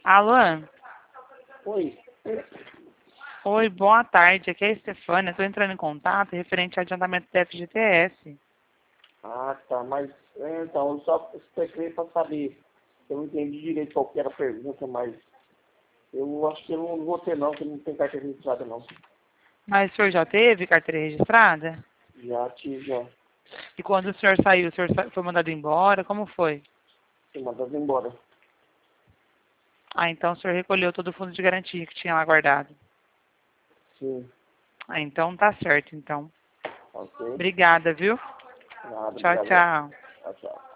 Alô? Oi. Oi, boa tarde. Aqui é a Estefânia. Estou entrando em contato referente ao adiantamento do FGTS. Ah, tá, mas então, eu só expliquei para saber. Eu não entendi direito qual que era a pergunta, mas eu acho que eu não vou ter não, que não tem carteira registrada não. Mas o senhor já teve carteira registrada? Já tive, já. E quando o senhor saiu, o senhor foi mandado embora? Como foi? Fui mandado embora. Ah, então o senhor recolheu todo o fundo de garantia que tinha lá guardado. Sim. Ah, então tá certo, então. Ok. Obrigada, viu? Nada, Tchau, obrigado. tchau. Tchau, tchau.